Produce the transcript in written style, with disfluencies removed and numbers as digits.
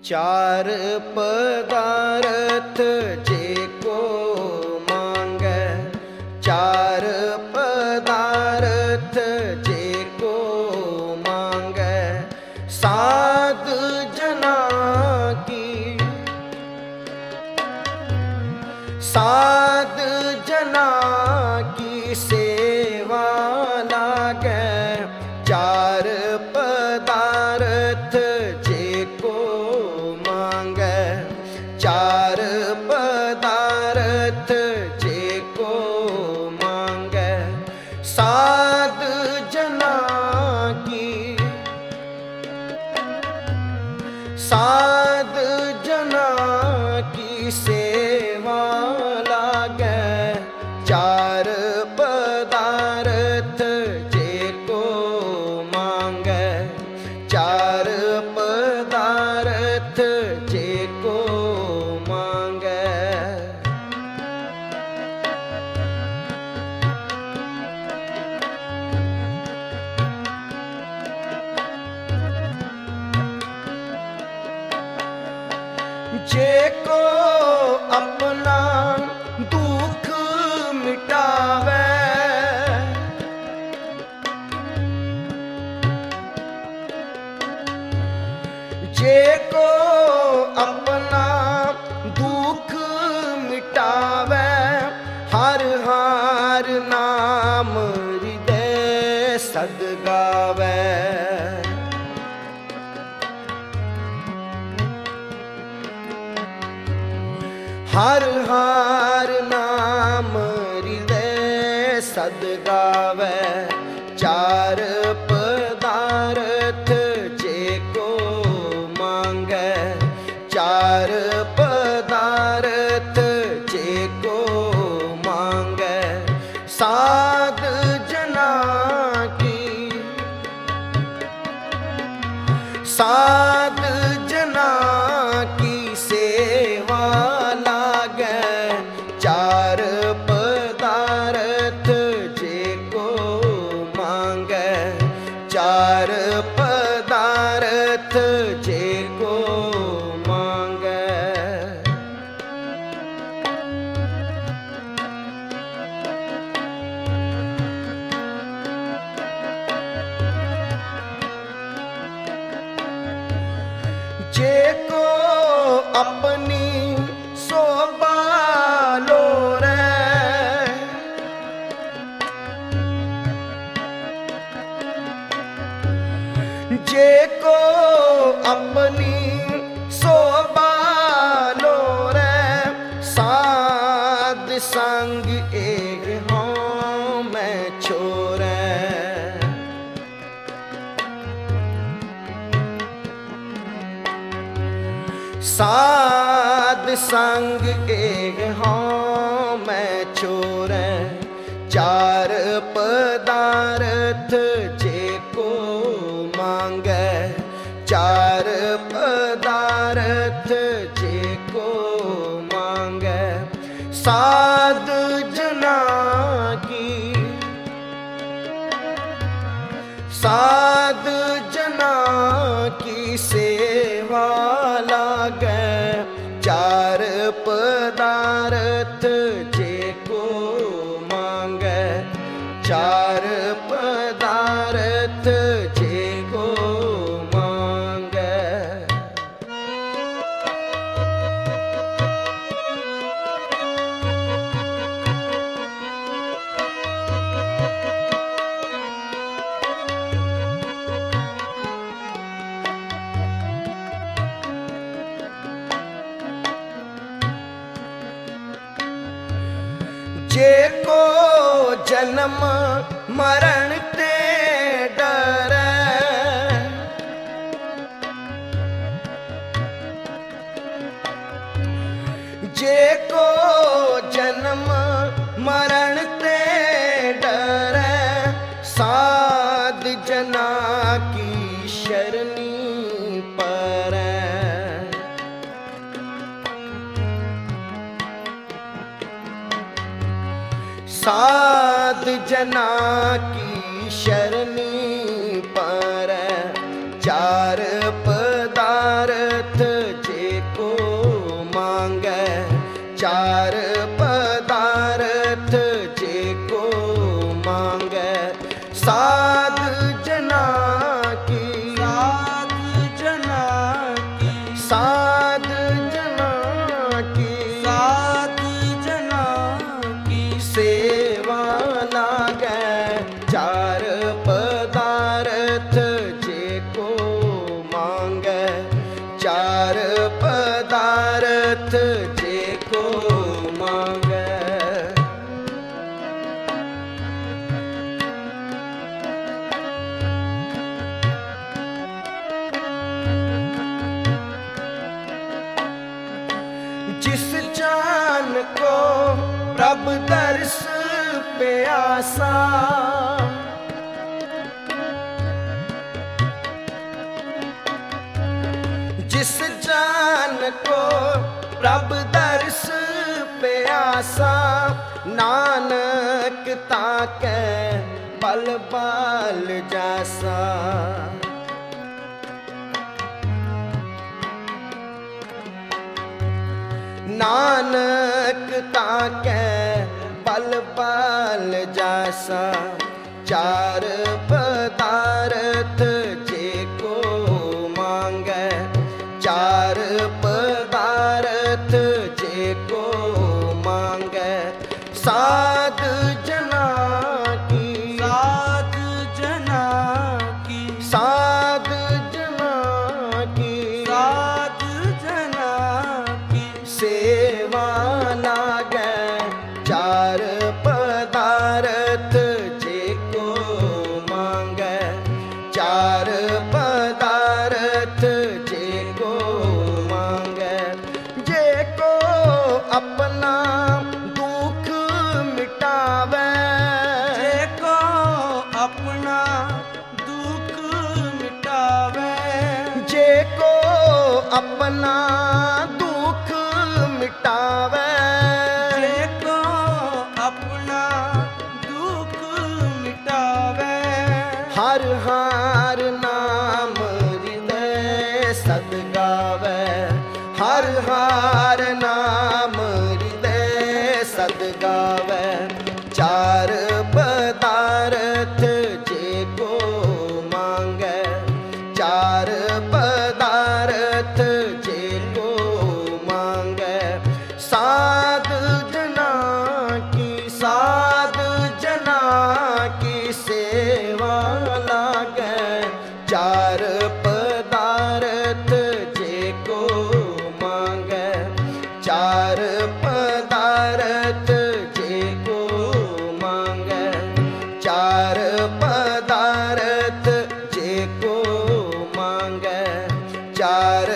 चार पदार्थ जेको मांगे, चार पदार्थ जेको मांगे, साध जना की, साध जना की सेवा लागे। चार पदार्थ जेको मांगे, चार पदार्थ जेको मांगे, साध जना की, साध जना की सेवा लागे। चार पदार्थ जेको मांगे, चार पदार्थ जेको मांगे। जेको अपना दुख मिटावे, जेको अपना दुख मिटावे, हर हर नाम हृदय सद गावे। हर हर नाम हृदय सद गावे। चार पदार्थ जेको मांगे, चार पदार्थ जेको मांगे, साध जना की, साध जना की सेवा लागे। चार पदार्थ जेको मांगे, चार पदार्थ जेको मांगे। जेको अपनी शोभा लोरे, जेको अपनी शोभा लोरे, साध संग एक हों मैं छोरे। साध संग एक हों मैं छोरे। चार पदार्थ जेको मांगे, चार पदार्थ जेको मांगे, साध जना की, साध जना की सेवा लागे। चार पदार्थ जेको मांगे, चार पदार्थ जेको मांगे। जेको जन्म मरण ते डरे, जेको जन्म मरण ते डरे, साध जना की शरणी परे। साध जना की शरणी पर। चार पदार्थ जे को मांगे। जिस जान को प्रभ दर्श प्यासा, जिस जान को प्रभ दर्श प्यासा, नानक ताके बल बाल जासा। नानक ताके बल बाल जासा। चार पदार्थ जे को मांगे, चार पदार्थ जे को मांगे। साध जना की, साध जना की, साध जना की, साध जना की सेवा लागे। चार पदार्थ जे को मांगे, चार पदार्थ जे को मांगे। जे को अपना दुख मिटावे, जे को अपना दुख मिटावे। जे को अपना दुख मिटावे। जे को अपना दुख मिटावे। हर हर नाम हृदय सद गावे। हर हर नाम हृदय सद गावे। चार पदार्थ जे को मांगे, चार पदार्थ जे को मांगे। साध जना की, साध जना की सेवा लागे। चार पदार्थ जे को मांगे, चार पदार्थ जे को मांगे। चार पदार्थ जे को मांगे, चार